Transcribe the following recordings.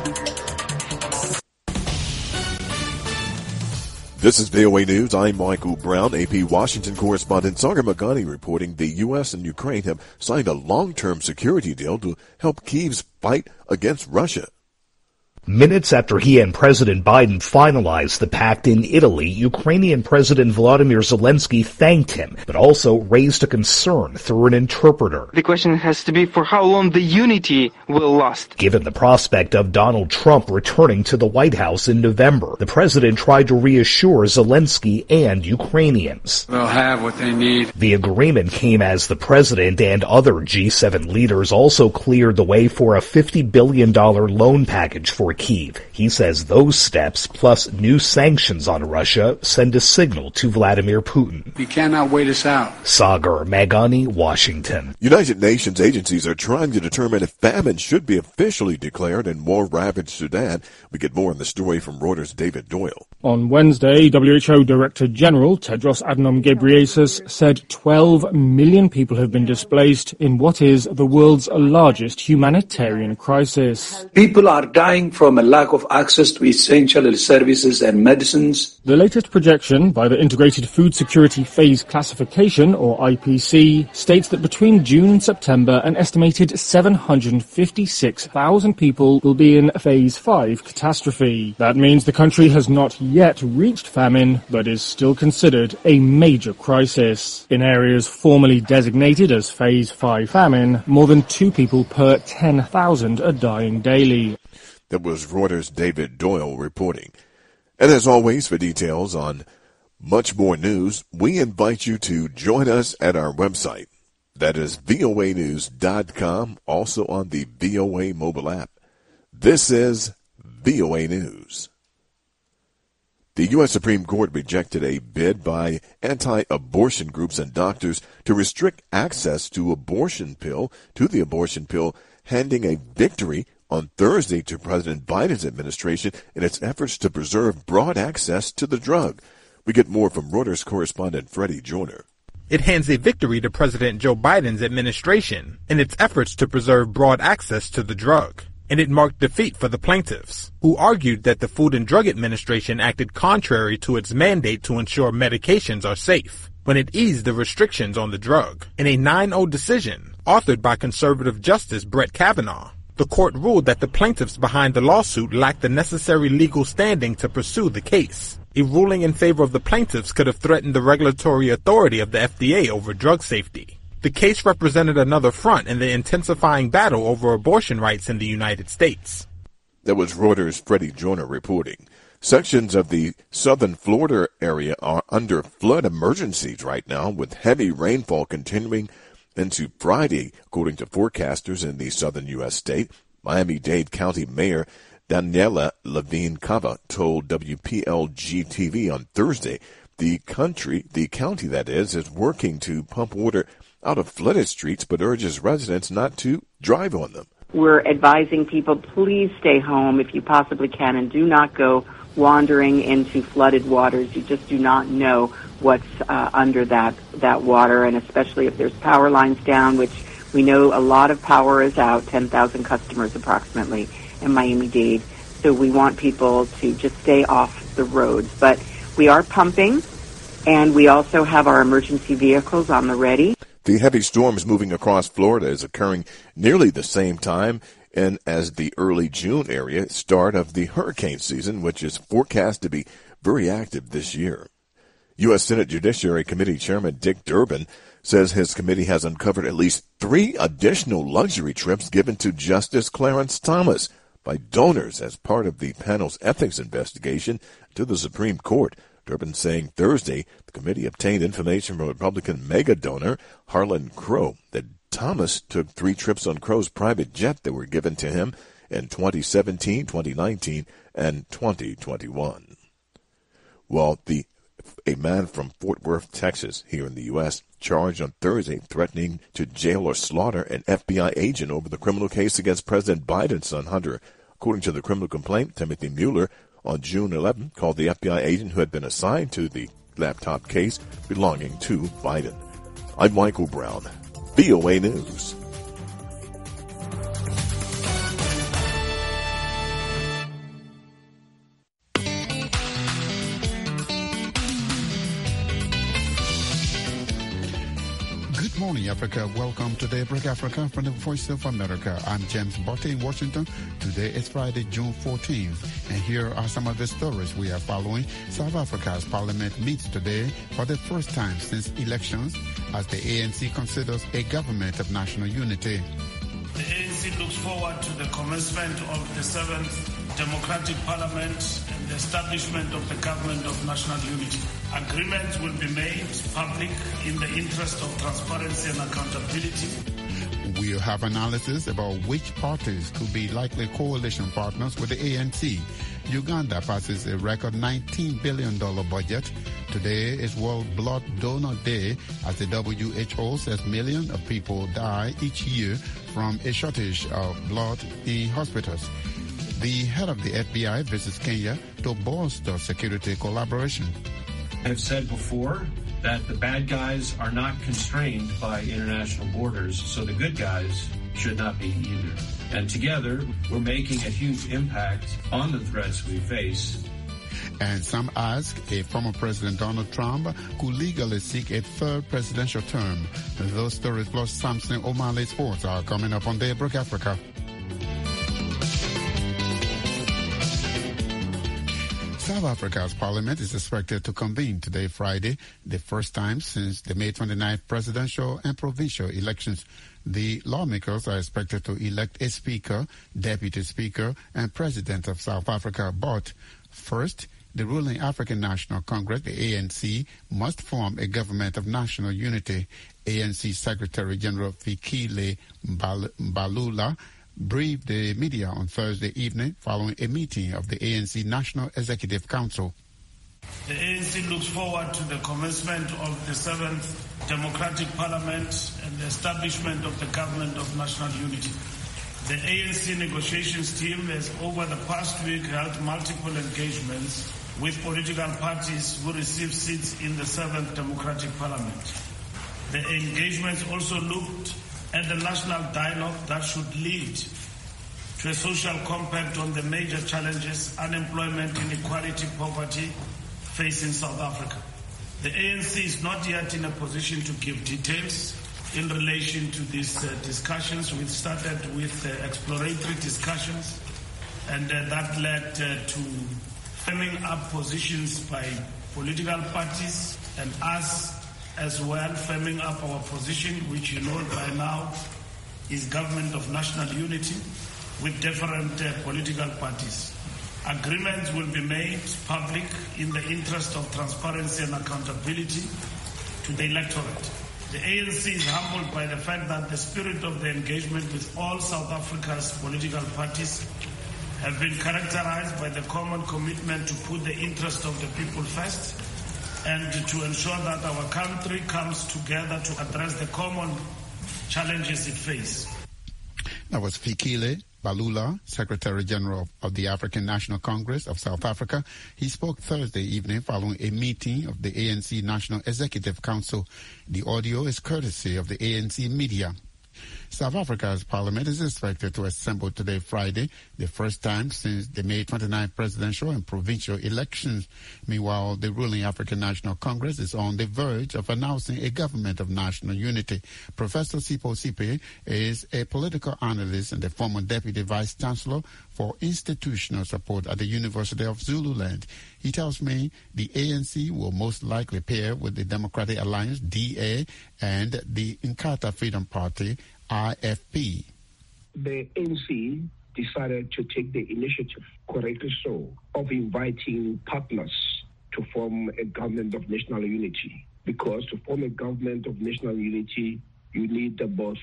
This is VOA News. I'm Michael Brown. AP Washington correspondent Sagar Magani reporting the U.S. and Ukraine have signed a long-term security deal to help Kyiv's fight against Russia. Minutes after he and President Biden finalized the pact in Italy, Ukrainian President Volodymyr Zelensky thanked him, but also raised a concern through an interpreter. The question has to be for how long the unity will last. Given the prospect of Donald Trump returning to the White House in November, the president tried to reassure Zelensky and Ukrainians. They'll have what they need. The agreement came as the president and other G7 leaders also cleared the way for a $50 billion loan package for Kyiv. He says those steps, plus new sanctions on Russia, send a signal to Vladimir Putin. You cannot wait us out. Sagar Magani, Washington. United Nations agencies are trying to determine if famine should be officially declared in war-ravaged Sudan. We get more on the story from Reuters' David Doyle. On Wednesday, WHO Director General Tedros Adhanom Ghebreyesus said 12 million people have been displaced in what is the world's largest humanitarian crisis. People are dying from a lack of access to essential services and medicines. The latest projection by the Integrated Food Security Phase Classification, or IPC, states that between June and September, an estimated 756,000 people will be in Phase 5 catastrophe. That means the country has not yet reached famine, but is still considered a major crisis. In areas formerly designated as Phase 5 famine, more than 2 people per 10,000 are dying daily. That was Reuters' David Doyle reporting. And as always, for details on much more news, we invite you to join us at our website. That is voanews.com, also on the VOA mobile app. This is VOA News. The U.S. Supreme Court rejected a bid by anti-abortion groups and doctors to restrict access to the abortion pill, handing a victory on Thursday to President Biden's administration in its efforts to preserve broad access to the drug. We get more from Reuters correspondent Freddie Joyner. It hands a victory to President Joe Biden's administration in its efforts to preserve broad access to the drug. And it marked defeat for the plaintiffs, who argued that the Food and Drug Administration acted contrary to its mandate to ensure medications are safe when it eased the restrictions on the drug. In a 9-0 decision authored by conservative Justice Brett Kavanaugh, the court ruled that the plaintiffs behind the lawsuit lacked the necessary legal standing to pursue the case. A ruling in favor of the plaintiffs could have threatened the regulatory authority of the FDA over drug safety. The case represented another front in the intensifying battle over abortion rights in the United States. That was Reuters' Freddie Joyner reporting. Sections of the southern Florida area are under flood emergencies right now, with heavy rainfall continuing into Friday, according to forecasters in the southern U.S. state. Miami-Dade County Mayor Daniela Levine Cava told WPLG-TV on Thursday the county that is working to pump water out of flooded streets, but urges residents not to drive on them. We're advising people, please stay home if you possibly can, and do not go wandering into flooded waters. You just do not know what's under that water, and especially if there's power lines down, which we know a lot of power is out, 10,000 customers approximately in Miami-Dade. So we want people to just stay off the roads. But we are pumping, and we also have our emergency vehicles on the ready. The heavy storms moving across Florida is occurring nearly the same time and as the early June start of the hurricane season, which is forecast to be very active this year. U.S. Senate Judiciary Committee Chairman Dick Durbin says his committee has uncovered at least 3 additional luxury trips given to Justice Clarence Thomas by donors as part of the panel's ethics investigation to the Supreme Court. Durbin saying Thursday the committee obtained information from Republican mega donor Harlan Crow that Thomas took 3 trips on Crow's private jet that were given to him in 2017, 2019, and 2021. Well, a man from Fort Worth, Texas, here in the U.S., charged on Thursday threatening to jail or slaughter an FBI agent over the criminal case against President Biden's son, Hunter. According to the criminal complaint, Timothy Mueller, on June 11, called the FBI agent who had been assigned to the laptop case belonging to Biden. I'm Michael Brown, VOA News. morning, Africa. Welcome to Daybreak Africa from the Voice of America. I'm James Botte in Washington. Today is Friday, June 14th. And here are some of the stories we are following. South Africa's parliament meets today for the first time since elections as the ANC considers a government of national unity. The ANC looks forward to the commencement of the 7th Democratic Parliament and the establishment of the Government of National Unity. Agreements will be made public in the interest of transparency and accountability. We'll have analysis about which parties could be likely coalition partners with the ANC. Uganda passes a record $19 billion budget. Today is World Blood Donor Day as the WHO says millions of people die each year from a shortage of blood in hospitals. The head of the FBI visits Kenya to bolster security collaboration. I've said before that the bad guys are not constrained by international borders, so the good guys should not be either. And together, we're making a huge impact on the threats we face. And some ask if former President Donald Trump could legally seek a third presidential term. Those stories plus Samson O'Malley Sports are coming up on Daybreak Africa. South Africa's parliament is expected to convene today, Friday, the first time since the May 29th presidential and provincial elections. The lawmakers are expected to elect a speaker, deputy speaker, and president of South Africa. But first, the ruling African National Congress, the ANC, must form a government of national unity. ANC Secretary General Fikile Mbalula briefed the media on Thursday evening following a meeting of the ANC National Executive Council. The ANC looks forward to the commencement of the 7th Democratic Parliament and the establishment of the Government of National Unity. The ANC negotiations team has over the past week held multiple engagements with political parties who receive seats in the 7th Democratic Parliament. The engagements also looked at the national dialogue that should lead to a social compact on the major challenges, unemployment, inequality, poverty, facing South Africa. The ANC is not yet in a position to give details in relation to these discussions. We started with exploratory discussions, and that led to firming up positions by political parties and us as well, firming up our position, which you know by now is Government of National Unity with different political parties. Agreements will be made public in the interest of transparency and accountability to the electorate. The ANC is humbled by the fact that the spirit of the engagement with all South Africa's political parties have been characterized by the common commitment to put the interest of the people first and to ensure that our country comes together to address the common challenges it faces. That was Fikile Mbalula, Secretary General of the African National Congress of South Africa. He spoke Thursday evening following a meeting of the ANC National Executive Council. The audio is courtesy of the ANC media. South Africa's parliament is expected to assemble today, Friday, the first time since the May 29th presidential and provincial elections. Meanwhile, the ruling African National Congress is on the verge of announcing a government of national unity. Professor Sipho Sipe is a political analyst and the former deputy vice chancellor for institutional support at the University of Zululand. He tells me the ANC will most likely pair with the Democratic Alliance, DA, and the Inkatha Freedom Party, IFP. The ANC decided to take the initiative, correctly so, of inviting partners to form a government of national unity. Because to form a government of national unity, you need about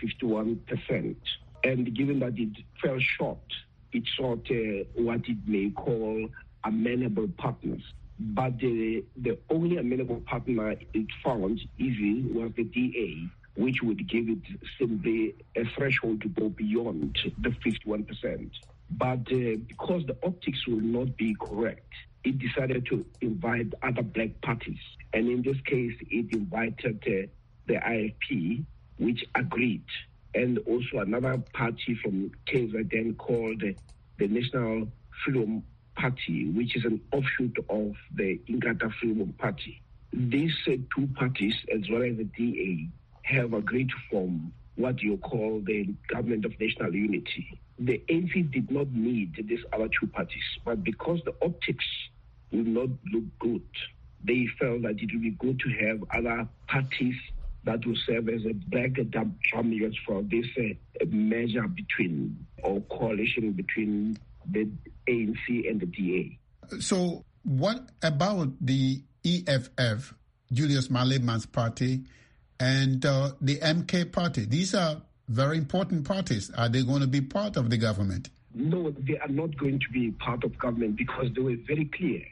51%. And given that it fell short, it sought what it may call amenable partners. But the only amenable partner it found easy was the DA, which would give it simply a threshold to go beyond the 51%. But because the optics will not be correct, it decided to invite other black parties. And in this case, it invited the IFP, which agreed. And also another party from KZN called the National Freedom Party, which is an offshoot of the Inkatha Freedom Party. These two parties, as well as the DA, have agreed to form what you call the Government of National Unity. The ANC did not need these other two parties, but because the optics will not look good, they felt that it would be good to have other parties that will serve as a backdrop for this measure between, or coalition between the ANC and the DA. So what about the EFF, Julius Malema's party, and the MK party? These are very important parties. Are they going to be part of the government? No, they are not going to be part of government because they were very clear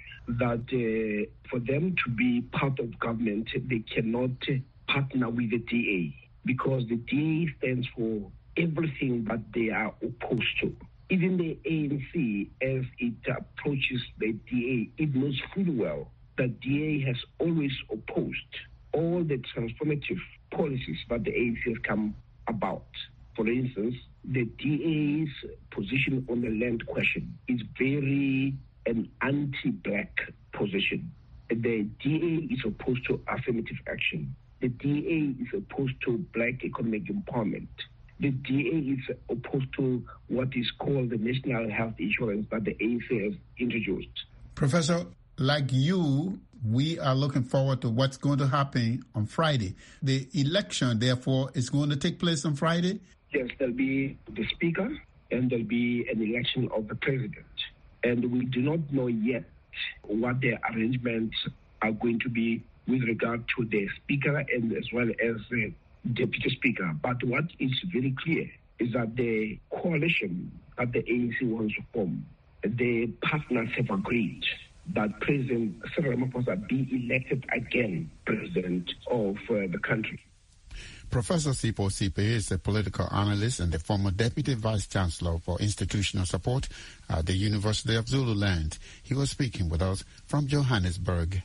that for them to be part of government, they cannot partner with the DA because the DA stands for everything that they are opposed to. Even the ANC, as it approaches the DA, it knows full well that DA has always opposed all the transformative policies that the ANC has come about. For instance, the DA's position on the land question is very an anti-black position. The DA is opposed to affirmative action. The DA is opposed to black economic empowerment. The DA is opposed to what is called the national health insurance that the ANC has introduced. Professor, like you, we are looking forward to what's going to happen on Friday. The election, therefore, is going to take place on Friday? Yes, there'll be the speaker and there'll be an election of the president. And we do not know yet what the arrangements are going to be with regard to the speaker and as well as the deputy speaker. But what is very clear is that the coalition that the ANC wants to form, the partners have agreed that President Cyril Ramaphosa be elected again president of the country. Professor Sipho Sipe is a political analyst and the former Deputy Vice Chancellor for Institutional Support at the University of Zululand. He was speaking with us from Johannesburg.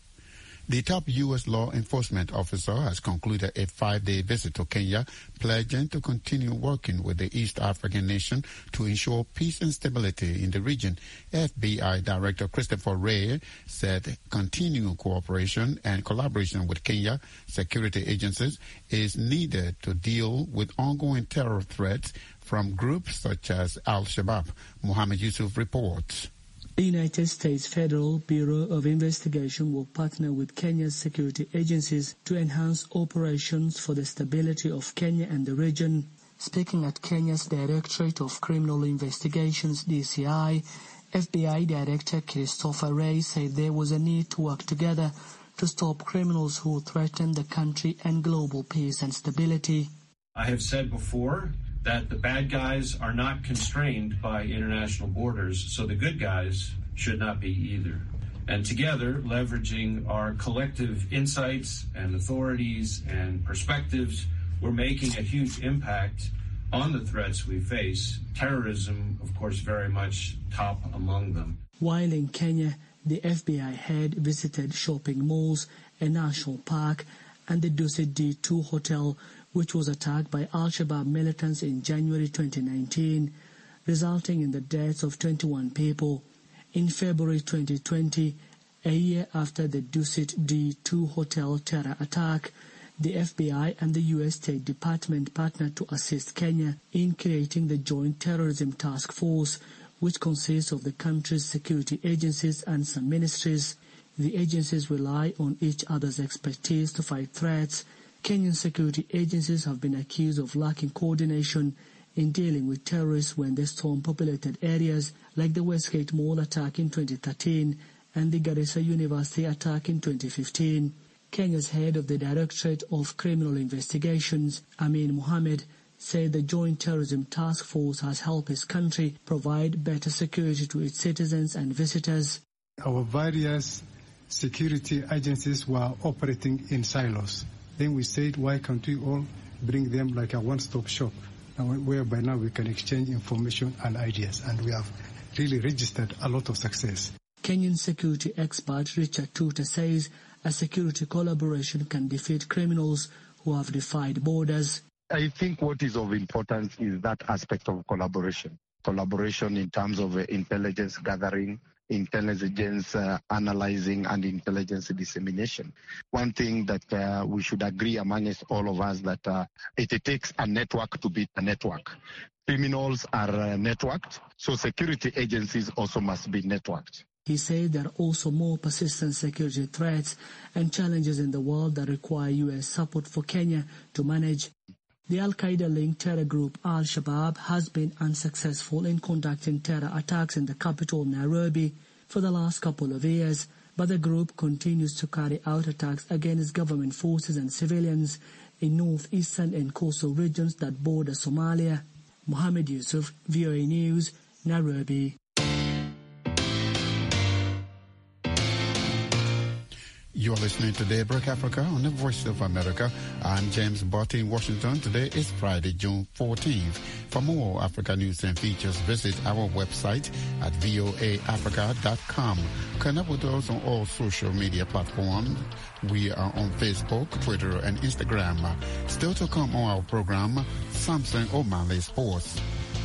The top U.S. law enforcement officer has concluded a 5-day visit to Kenya, pledging to continue working with the East African nation to ensure peace and stability in the region. FBI Director Christopher Wray said continuing cooperation and collaboration with Kenya security agencies is needed to deal with ongoing terror threats from groups such as Al-Shabaab. Mohammed Yusuf reports. The United States Federal Bureau of Investigation will partner with Kenya's security agencies to enhance operations for the stability of Kenya and the region. Speaking at Kenya's Directorate of Criminal Investigations, DCI, FBI Director Christopher Wray said there was a need to work together to stop criminals who threaten the country and global peace and stability. I have said before that the bad guys are not constrained by international borders, so the good guys should not be either. And together, leveraging our collective insights and authorities and perspectives, we're making a huge impact on the threats we face. Terrorism, of course, very much top among them. While in Kenya, the FBI head visited shopping malls, a national park, and the Dusit D2 hotel, which was attacked by Al-Shabaab militants in January 2019, resulting in the deaths of 21 people. In February 2020, a year after the Dusit D2 hotel terror attack, the FBI and the U.S. State Department partnered to assist Kenya in creating the Joint Terrorism Task Force, which consists of the country's security agencies and some ministries. The agencies rely on each other's expertise to fight threats. Kenyan security agencies have been accused of lacking coordination in dealing with terrorists when they storm populated areas like the Westgate Mall attack in 2013 and the Garissa University attack in 2015. Kenya's head of the Directorate of Criminal Investigations, Amin Mohammed, said the Joint Terrorism Task Force has helped his country provide better security to its citizens and visitors. Our various security agencies were operating in silos. Then we said, why can't we all bring them like a one-stop shop, whereby now we can exchange information and ideas, and we have really registered a lot of success. Kenyan security expert Richard Tuta says a security collaboration can defeat criminals who have defied borders. I think what is of importance is that aspect of collaboration. Collaboration in terms of intelligence gathering, intelligence analyzing and intelligence dissemination. One thing that we should agree amongst all of us that it takes a network to beat a network. Criminals are networked, so security agencies also must be networked. He said there are also more persistent security threats and challenges in the world that require U.S. support for Kenya to manage. The Al-Qaeda-linked terror group Al-Shabaab has been unsuccessful in conducting terror attacks in the capital, Nairobi, for the last couple of years, but the group continues to carry out attacks against government forces and civilians in northeastern and coastal regions that border Somalia. Mohammed Yusuf, VOA News, Nairobi. You are listening to Daybreak Africa on the Voice of America. I'm James Botti in Washington. Today is Friday, June 14th. For more Africa news and features, visit our website at voaafrica.com. Connect with us on all social media platforms. We are on Facebook, Twitter, and Instagram. Still to come on our program, Samson O'Malley Sports.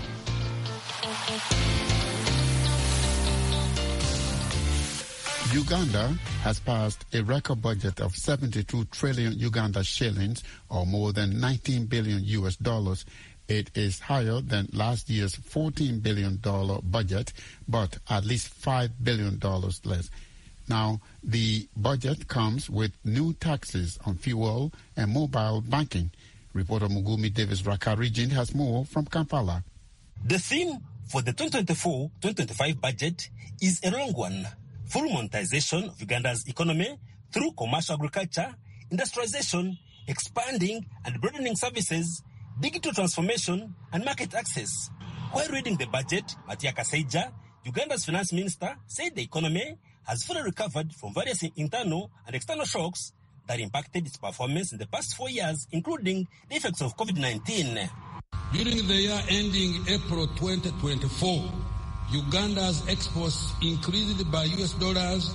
Uganda has passed a record budget of 72 trillion Uganda shillings, or more than 19 billion US dollars. It is higher than last year's $14 billion budget, but at least $5 billion less. Now, the budget comes with new taxes on fuel and mobile banking. Reporter Mugumi Davis Raka Region has more from Kampala. The theme for the 2024-2025 budget is a long one. Full monetization of Uganda's economy through commercial agriculture, industrialization, expanding and broadening services, digital transformation, and market access. While reading the budget, Matia Kasaija, Uganda's finance minister, said the economy has fully recovered from various internal and external shocks that impacted its performance in the past 4 years, including the effects of COVID-19. During the year ending April 2024, Uganda's exports increased by US dollars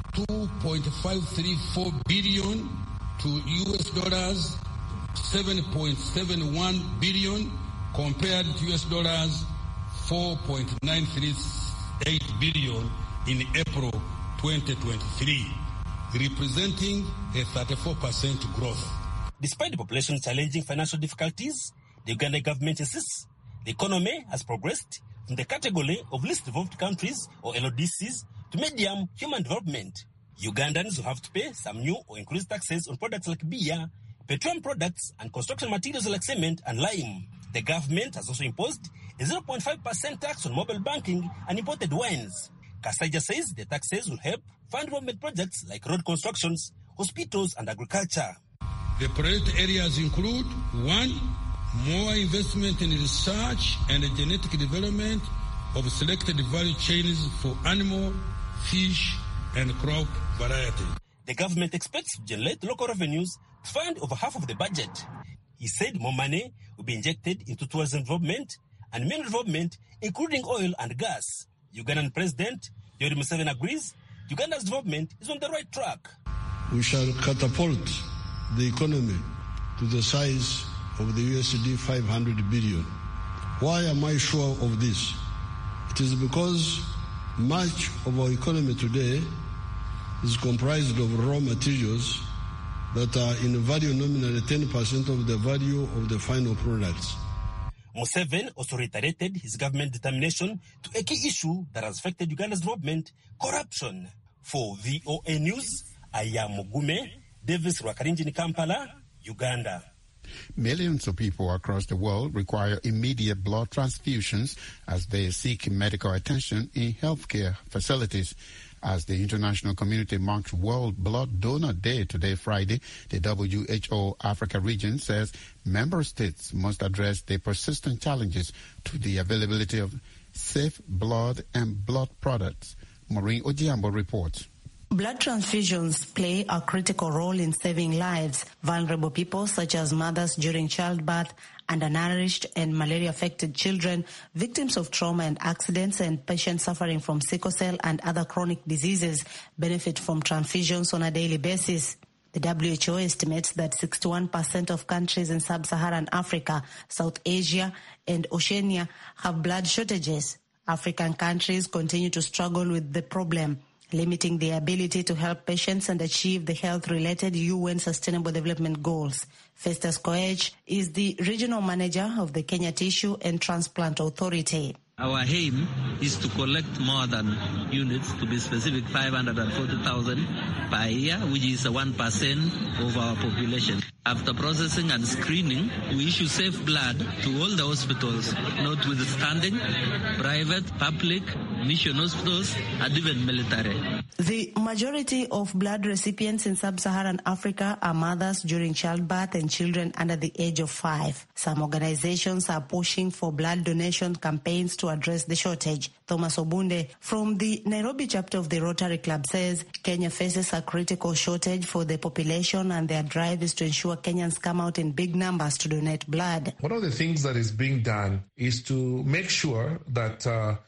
2.534 billion to US dollars 7.71 billion compared to US dollars 4.938 billion in April 2023, representing a 34% growth. Despite the population's challenging financial difficulties, the Uganda government insists the economy has progressed from the category of least developed countries, or LDCs, to medium human development. Ugandans will have to pay some new or increased taxes on products like beer, petroleum products, and construction materials like cement and lime. The government has also imposed a 0.5% tax on mobile banking and imported wines. Kasaija says the taxes will help fund development projects like road constructions, hospitals, and agriculture. The priority areas include 1. More investment in research and genetic development of selected value chains for animal, fish, and crop variety. The government expects to generate local revenues to fund over half of the budget. He said more money will be injected into tourism development and mineral development, including oil and gas. Ugandan President Yoweri Museveni agrees Uganda's development is on the right track. We shall catapult the economy to the size of the USD 500 billion. Why am I sure of this? It is because much of our economy today is comprised of raw materials that are in value nominally 10% of the value of the final products. Museveni also reiterated his government determination to a key issue that has affected Uganda's development, corruption. For VOA News, I am Mugume Davis Rwakarinji in Kampala, Uganda. Millions of people across the world require immediate blood transfusions as they seek medical attention in healthcare facilities. As the international community marks World Blood Donor Day today, Friday, the WHO Africa region says member states must address the persistent challenges to the availability of safe blood and blood products. Maureen Ojiambo reports. Blood transfusions play a critical role in saving lives. Vulnerable people such as mothers during childbirth, undernourished and malaria-affected children, victims of trauma and accidents, and patients suffering from sickle cell and other chronic diseases benefit from transfusions on a daily basis. The WHO estimates that 61% of countries in sub-Saharan Africa, South Asia, and Oceania have blood shortages. African countries continue to struggle with the problem, limiting their ability to help patients and achieve the health-related UN Sustainable Development Goals. Festus Koech is the regional manager of the Kenya Tissue and Transplant Authority. Our aim is to collect more than units, to be specific, 540,000 per year, which is 1% of our population. After processing and screening, we issue safe blood to all the hospitals, notwithstanding private, public, mission hospitals, and even military. The majority of blood recipients in sub-Saharan Africa are mothers during childbirth and children under the age of 5. Some organizations are pushing for blood donation campaigns to address the shortage. Thomas Obunde from the Nairobi chapter of the Rotary Club says Kenya faces a critical shortage for the population, and their drive is to ensure Kenyans come out in big numbers to donate blood. One of the things that is being done is to make sure that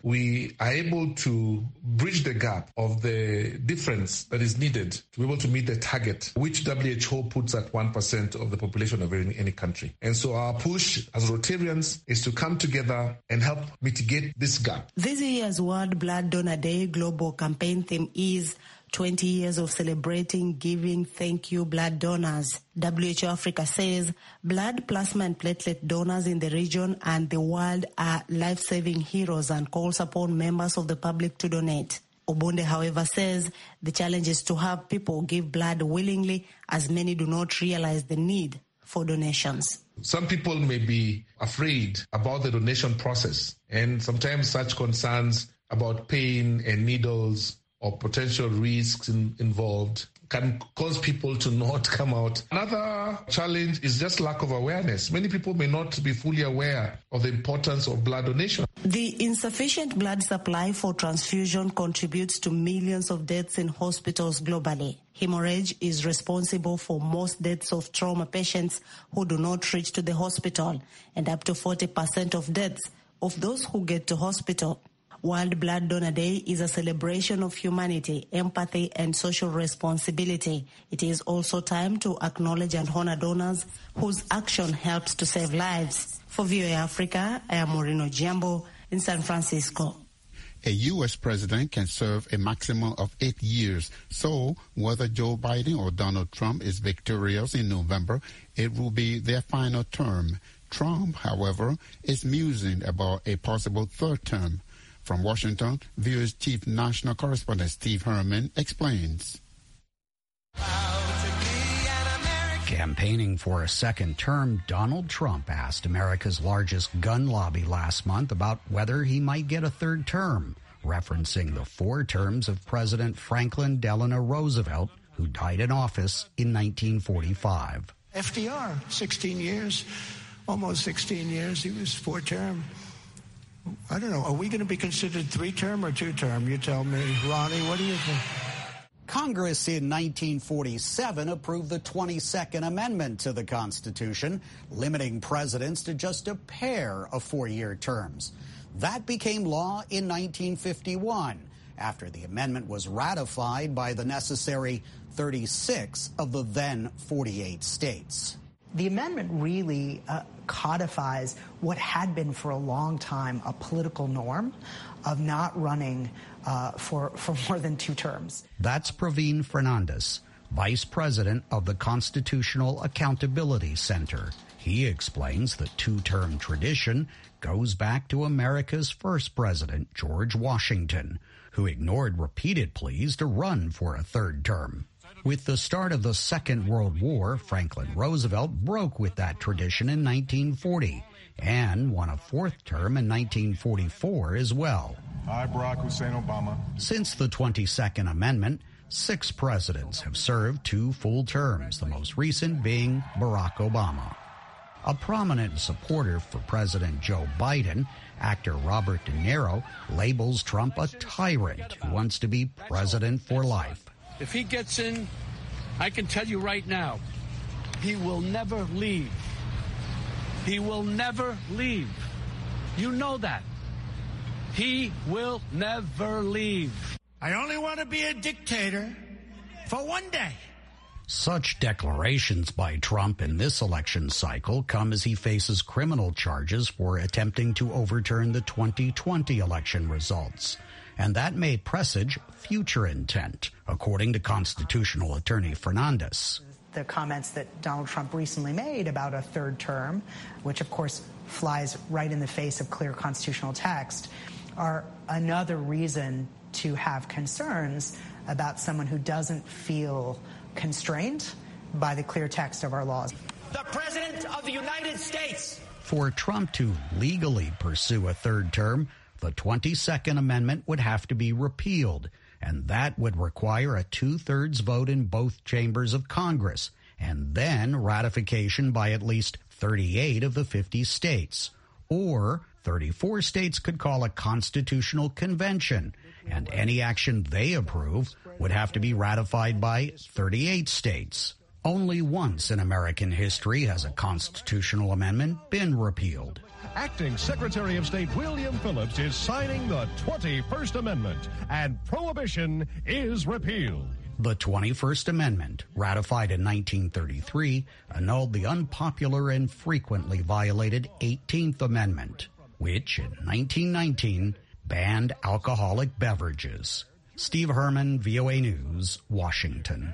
we are able to bridge the gap of the difference that is needed to be able to meet the target, which WHO puts at 1% of the population of any country. And so our push as Rotarians is to come together and help mitigate this gap. This year's World Blood Donor Day global campaign theme is 20 years of celebrating, giving, thank you, blood donors. WHO Africa says blood, plasma and platelet donors in the region and the world are life-saving heroes and calls upon members of the public to donate. Obunde, however, says the challenge is to have people give blood willingly, as many do not realize the need for donations. Some people may be afraid about the donation process, and sometimes such concerns about pain and needles or potential risks involved can cause people to not come out. Another challenge is just lack of awareness. Many people may not be fully aware of the importance of blood donation. The insufficient blood supply for transfusion contributes to millions of deaths in hospitals globally. Hemorrhage is responsible for most deaths of trauma patients who do not reach to the hospital, and up to 40% of deaths of those who get to hospital. World Blood Donor Day is a celebration of humanity, empathy, and social responsibility. It is also time to acknowledge and honor donors whose action helps to save lives. For VOA Africa, I am Moreno Giambo in San Francisco. A U.S. president can serve a maximum of 8 years. So whether Joe Biden or Donald Trump is victorious in November, it will be their final term. Trump, however, is musing about a possible third term. From Washington, VOA's chief national correspondent Steve Herman explains. Campaigning for a second term, Donald Trump asked America's largest gun lobby last month about whether he might get a third term, referencing the 4 terms of President Franklin Delano Roosevelt, who died in office in 1945. FDR, 16 years, almost 16 years, he was 4-term. I don't know. Are we going to be considered 3-term or 2-term? You tell me. Ronnie, what do you think? Congress in 1947 approved the 22nd Amendment to the Constitution, limiting presidents to just a pair of 4-year terms. That became law in 1951, after the amendment was ratified by the necessary 36 of the then 48 states. The amendment really codifies what had been for a long time a political norm of not running for more than 2 terms. That's Praveen Fernandes, Vice President of the Constitutional Accountability Center. He explains the 2-term tradition goes back to America's first president, George Washington, who ignored repeated pleas to run for a 3rd term. With the start of the Second World War, Franklin Roosevelt broke with that tradition in 1940 and won a 4th term in 1944 as well. I, Barack Hussein Obama. Since the 22nd Amendment, 6 presidents have served 2 full terms, the most recent being Barack Obama. A prominent supporter for President Joe Biden, actor Robert De Niro, labels Trump a tyrant who wants to be president for life. If he gets in, I can tell you right now, he will never leave. He will never leave. You know that. He will never leave. I only want to be a dictator for one day. Such declarations by Trump in this election cycle come as he faces criminal charges for attempting to overturn the 2020 election results. And that may presage future intent, according to constitutional attorney Fernandez. The comments that Donald Trump recently made about a third term, which of course flies right in the face of clear constitutional text, are another reason to have concerns about someone who doesn't feel constrained by the clear text of our laws. The President of the United States. For Trump to legally pursue a third term, the 22nd Amendment would have to be repealed, and that would require a 2/3 vote in both chambers of Congress, and then ratification by at least 38 of the 50 states. Or 34 states could call a constitutional convention, and any action they approve would have to be ratified by 38 states. Only once in American history has a constitutional amendment been repealed. Acting Secretary of State William Phillips is signing the 21st Amendment, and prohibition is repealed. The 21st Amendment, ratified in 1933, annulled the unpopular and frequently violated 18th Amendment, which in 1919 banned alcoholic beverages. Steve Herman, VOA News, Washington.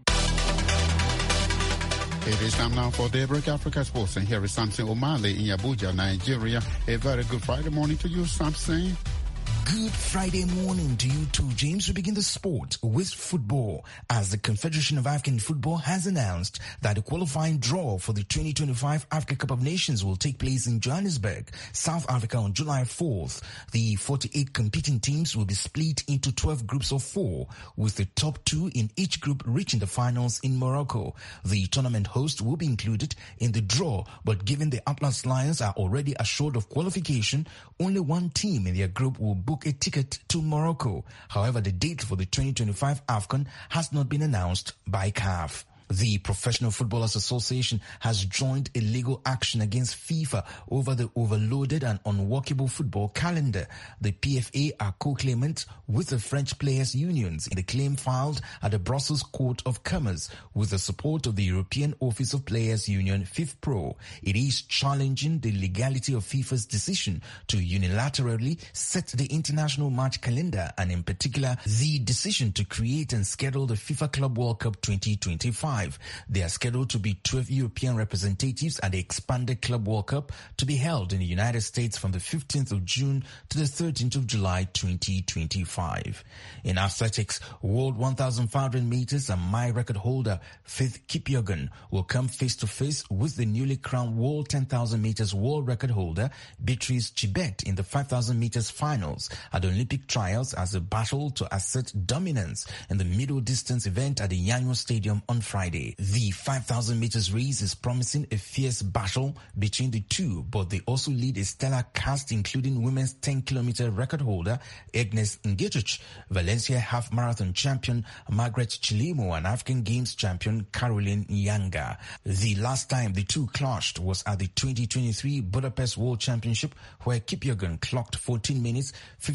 It is time now for Daybreak Africa Sports, and here is Samson Omale in Abuja, Nigeria. A very good Friday morning to you, Samson. Good Friday morning to you too, James. We begin the sport with football, as the Confederation of African Football has announced that the qualifying draw for the 2025 Africa Cup of Nations will take place in Johannesburg, South Africa on July 4th. The 48 competing teams will be split into 12 groups of 4, with the top 2 in each group reaching the finals in Morocco. The tournament host will be included in the draw, but given the Atlas Lions are already assured of qualification, only one team in their group will book a ticket to Morocco. However, the date for the 2025 AFCON has not been announced by CAF. The Professional Footballers Association has joined a legal action against FIFA over the overloaded and unworkable football calendar. The PFA are co-claimants with the French Players' Unions in the claim filed at the Brussels Court of Commerce with the support of the European Office of Players' Union FIFPro. It is challenging the legality of FIFA's decision to unilaterally set the international match calendar, and in particular the decision to create and schedule the FIFA Club World Cup 2025. They are scheduled to be 12 European representatives at the expanded Club World Cup to be held in the United States from the 15th of June to the 13th of July 2025. In athletics, World 1,500 meters and my record holder Faith Kipyegon will come face to face with the newly crowned World 10,000 meters world record holder Beatrice Chebet in the 5,000 meters finals at the Olympic trials as a battle to assert dominance in the middle distance event at the Yangon Stadium on Friday. The 5,000 meters race is promising a fierce battle between the two, but they also lead a stellar cast including women's 10-kilometer record holder Agnes Ngechuch, Valencia half marathon champion Margaret Chilimo, and African Games champion Caroline Nyanga. The last time the two clashed was at the 2023 Budapest World Championship, where Kipyegon clocked 14 minutes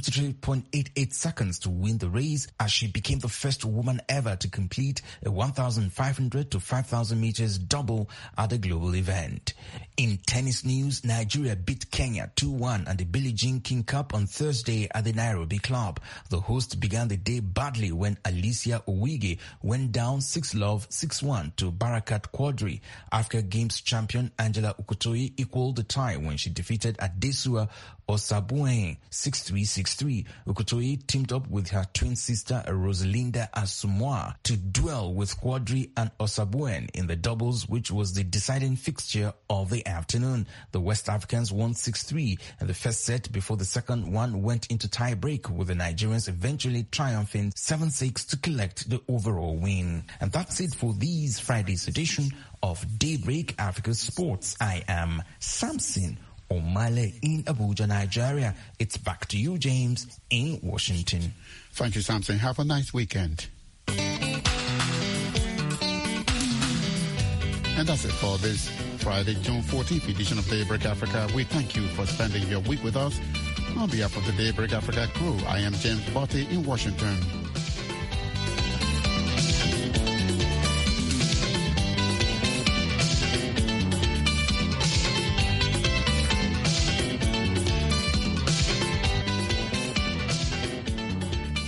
53.88 seconds to win the race, as she became the first woman ever to complete a 1,500 to 5,000 meters double at the global event. In tennis news, Nigeria beat Kenya 2-1 at the Billie Jean King Cup on Thursday at the Nairobi club. The host began the day badly when Alicia Owige went down 6-love, 6-1 to Barakat Quadri. Africa Games champion Angela Okutoyi equaled the tie when she defeated Adesua Osabuen 6-3, 6-3. Okutoyi teamed up with her twin sister Rosalinda Asumwa to duel with Quadri and Osabuen in the doubles, which was the deciding fixture of the afternoon. The West Africans won 6-3 in the first set before the second one went into tie break, with the Nigerians eventually triumphing 7-6 to collect the overall win. And that's it for this Friday's edition of Daybreak Africa Sports. I am Samson Omale in Abuja, Nigeria. It's back to you, James, in Washington. Thank you, Samson. Have a nice weekend. And that's it for this Friday, June 14th edition of Daybreak Africa. We thank you for spending your week with us. On behalf of the Daybreak Africa crew, I am James Botti in Washington.